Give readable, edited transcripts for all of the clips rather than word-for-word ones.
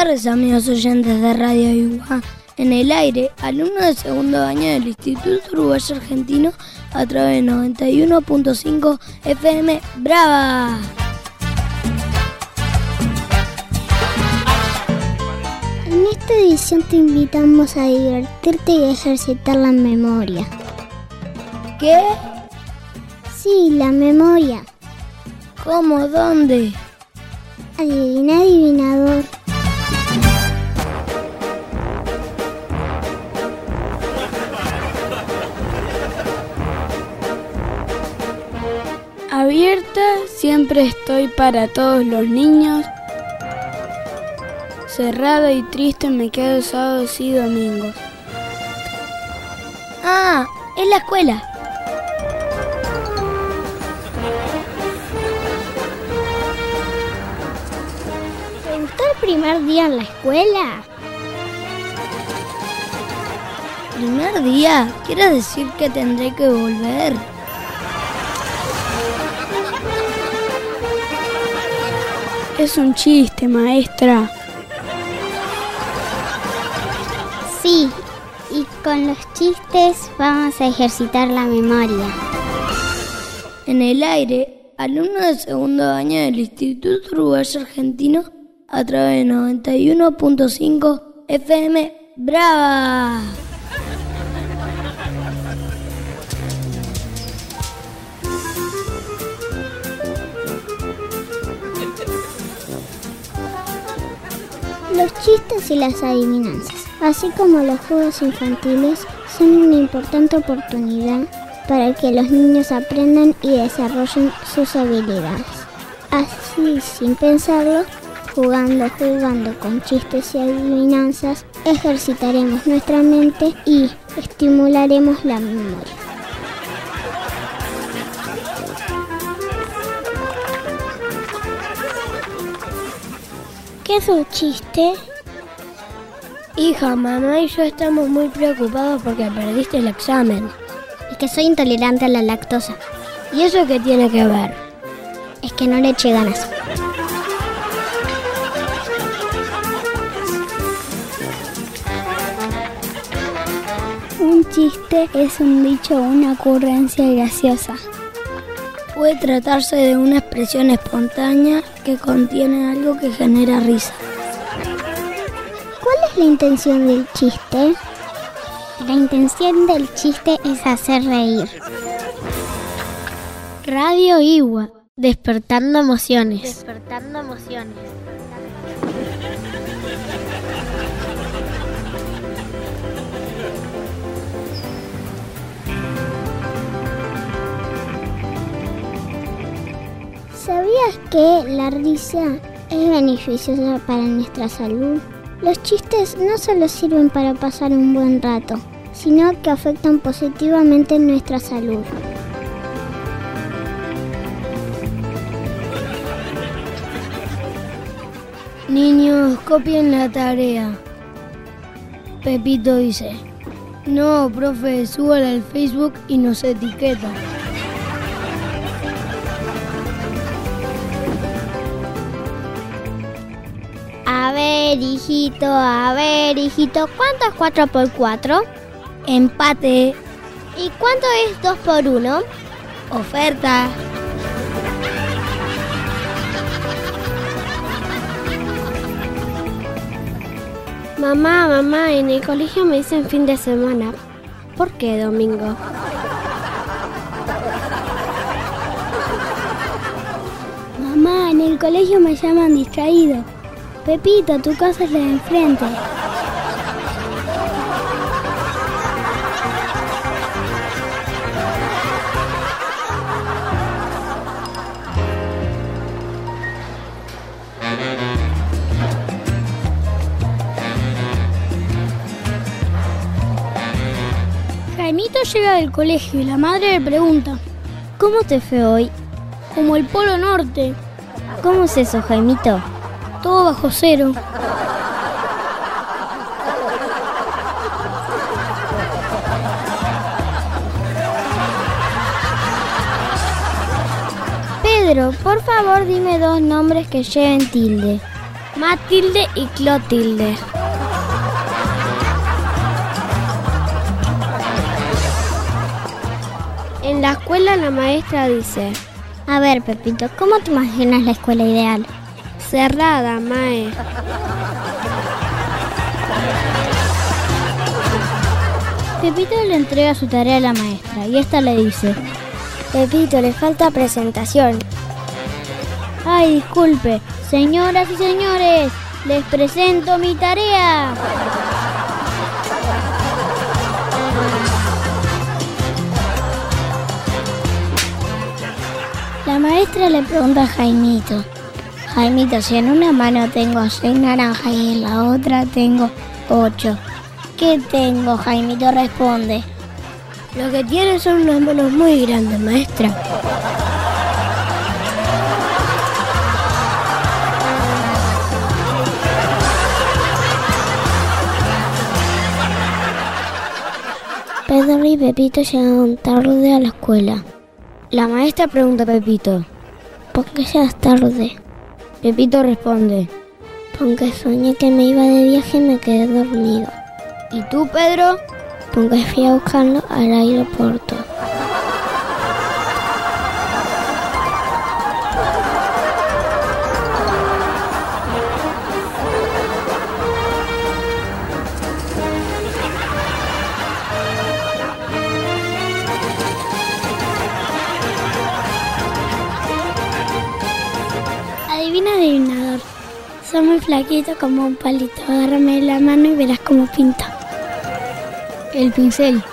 tardes, amigos oyentes de Radio Igua. En el aire, alumno de segundo año del Instituto Uruguayo Argentino a través de 91.5 FM Brava. En esta edición te invitamos a divertirte y ejercitar la memoria. ¿Qué? Sí, la memoria. ¿Cómo? ¿Dónde? Adivina, adivinador. Abierta, siempre estoy para todos los niños. Cerrada y triste me quedo sábados y domingos. Ah, es la escuela. ¿Te gustó el primer día en la escuela? ¿Primer día? ¿Quiere decir que tendré que volver? Es un chiste, maestra. Sí, y con los chistes vamos a ejercitar la memoria. En el aire, alumno de segundo año del Instituto Uruguayo Argentino a través de 91.5 FM Brava. Los chistes y las adivinanzas, así como los juegos infantiles, son una importante oportunidad para que los niños aprendan y desarrollen sus habilidades. Así, sin pensarlo, jugando con chistes y adivinanzas, ejercitaremos nuestra mente y estimularemos la memoria. ¿Qué es un chiste? Hija, mamá y yo estamos muy preocupados porque perdiste el examen. Es que soy intolerante a la lactosa. ¿Y eso qué tiene que ver? Es que no le eché ganas. Un chiste es un dicho o una ocurrencia graciosa. Puede tratarse de una expresión espontánea que contiene algo que genera risa. ¿Cuál es la intención del chiste? La intención del chiste es hacer reír. Radio Igua, despertando emociones. Despertando emociones. ¿Sabías que la risa es beneficiosa para nuestra salud? Los chistes no solo sirven para pasar un buen rato, sino que afectan positivamente nuestra salud. Niños, copien la tarea. Pepito dice: no, profe, súbala al Facebook y nos etiqueta. A ver, hijito, ¿cuánto es 4 por 4? Empate. ¿Y cuánto es 2 por 1? Oferta. Mamá, en el colegio me dicen fin de semana. ¿Por qué domingo? Mamá, en el colegio me llaman distraído. Pepito, tu casa es la de enfrente. Jaimito llega del colegio y la madre le pregunta: ¿Cómo te fue hoy? como el Polo Norte. ¿Cómo es eso, Jaimito? Todo bajo cero. Pedro, por favor dime 2 nombres que lleven tilde. Matilde y Clotilde. En la escuela la maestra dice: A ver, Pepito, ¿cómo te imaginas la escuela ideal? cerrada, mae. Pepito le entrega su tarea a la maestra y esta le dice: Pepito, le falta presentación. Ay, disculpe, señoras y señores, les presento mi tarea. La maestra le pregunta a Jaimito: Jaimito, si en una mano tengo 6 naranjas y en la otra tengo 8, ¿qué tengo? Jaimito responde: Lo que tiene son unas manos muy grandes, maestra. Pedro y Pepito llegaron tarde a la escuela. La maestra pregunta a Pepito: ¿Por qué llegas tarde? Pepito responde: Porque soñé que me iba de viaje y me quedé dormido. ¿Y tú, Pedro? Porque fui a buscarlo al aeropuerto. Adivina, adivinador. Soy muy flaquito como un palito. Agárrame la mano y verás cómo pinto. El pincel.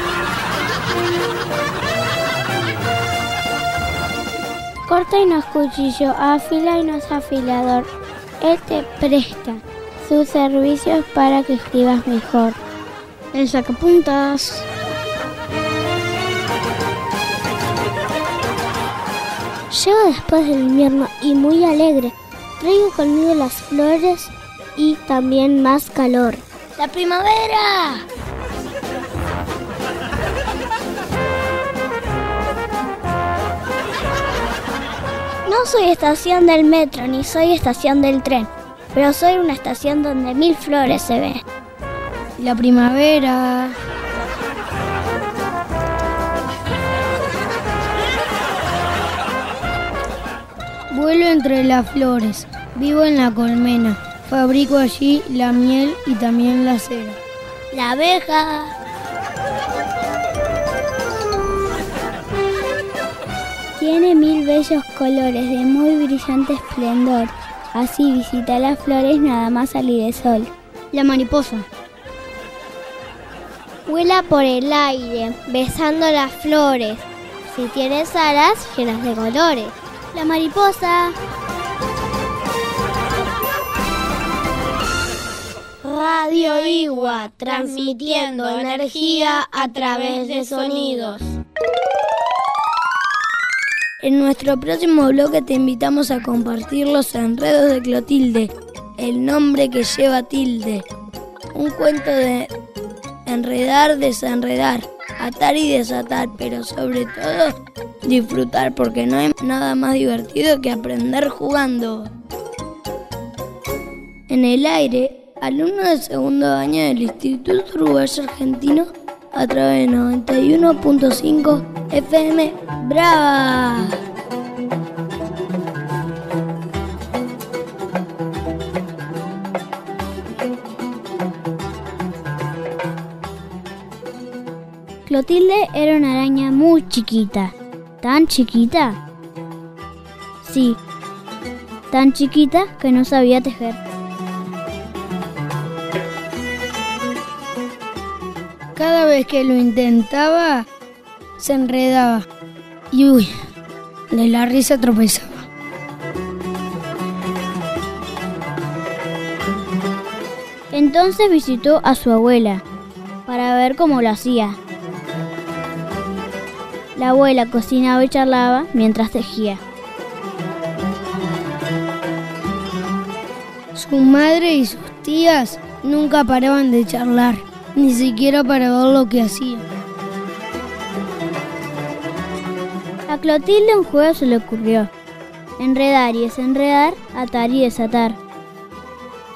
Corta y no es cuchillo, afila y no es afilador. Él te presta sus servicios para que escribas mejor. El sacapuntas. Llego después del invierno y muy alegre. Traigo conmigo las flores y también más calor. ¡La primavera! No soy estación del metro ni soy estación del tren, pero soy una estación donde 1000 flores se ven. La primavera. Vuelo entre las flores, vivo en la colmena, fabrico allí la miel y también la cera. La abeja. Tiene 1000 bellos colores de muy brillante esplendor. Así visita las flores nada más salir de sol. La mariposa. Vuela por el aire, besando las flores. Si tienes alas llenas de colores. La mariposa. Radio Igua, transmitiendo energía a través de sonidos. En nuestro próximo bloque te invitamos a compartir los enredos de Clotilde, el nombre que lleva tilde. Un cuento de enredar, desenredar, atar y desatar, pero sobre todo disfrutar, porque no hay nada más divertido que aprender jugando. En el aire, alumno de segundo año del Instituto Uruguayo Argentino a través de 91.5 FM Brava. Clotilde era una araña muy chiquita. ¿Tan chiquita? Sí, tan chiquita que no sabía tejer. Cada vez que lo intentaba, se enredaba y de la risa tropezaba. Entonces visitó a su abuela para ver cómo lo hacía. La abuela cocinaba y charlaba mientras tejía. Su madre y sus tías nunca paraban de charlar, ni siquiera para ver lo que hacía. A Clotilde un juego se le ocurrió: enredar y desenredar, atar y desatar.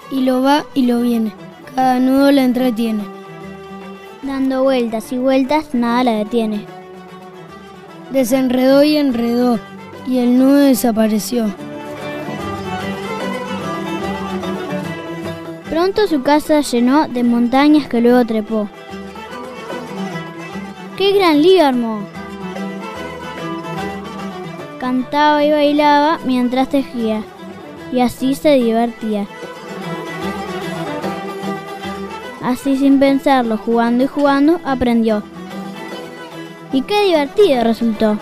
y lo va y lo viene. Cada nudo la entretiene. Dando vueltas y vueltas, nada la detiene. Desenredó y enredó, y el nudo desapareció. Pronto su casa llenó de montañas que luego trepó. ¡Qué gran lío armó! Cantaba y bailaba mientras tejía, y así se divertía. Así sin pensarlo, jugando y jugando, aprendió. Y qué divertido resultó.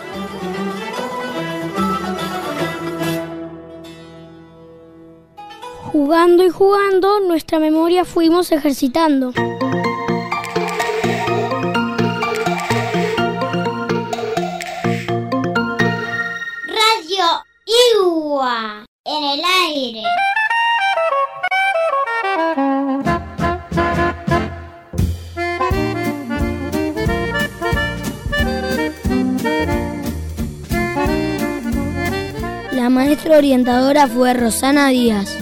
Jugando y jugando, nuestra memoria fuimos ejercitando. Radio Igua en el aire. La maestra orientadora fue Rosana Díaz.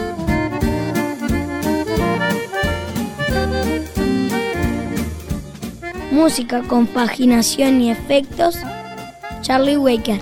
Música, compaginación y efectos, Charlie Waker.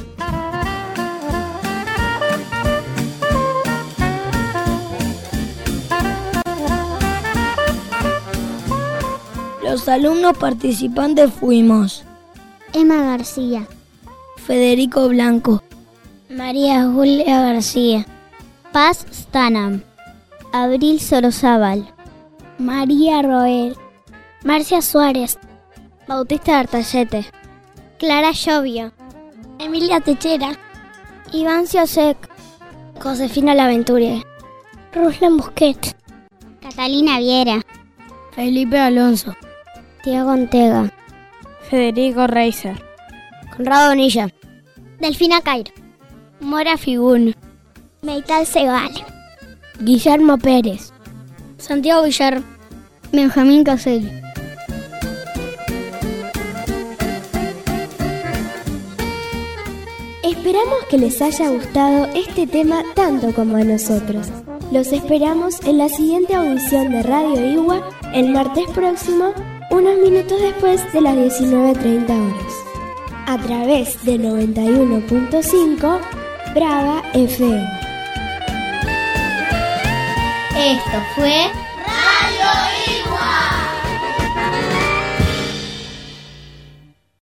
Los alumnos participantes fuimos Emma García, Federico Blanco, María Julia García, Paz Stanham, Abril Sorozábal, María Roel, Marcia Suárez, Bautista Artayete, Clara Llovio, Emilia Techera, Iván Ciosek, Josefina Laventure, Ruslan Busquet, Catalina Viera, Felipe Alonso, Tiago Ortega, Federico Reiser, Conrado Bonilla, Delfina Cairo, Mora Figún, Meital Segal, Guillermo Pérez, Santiago Villar, Benjamín Caselli. Esperamos que les haya gustado este tema tanto como a nosotros. Los esperamos en la siguiente audición de Radio Igua el martes próximo, unos minutos después de las 19:30 horas, a través de 91.5 Brava FM. Esto fue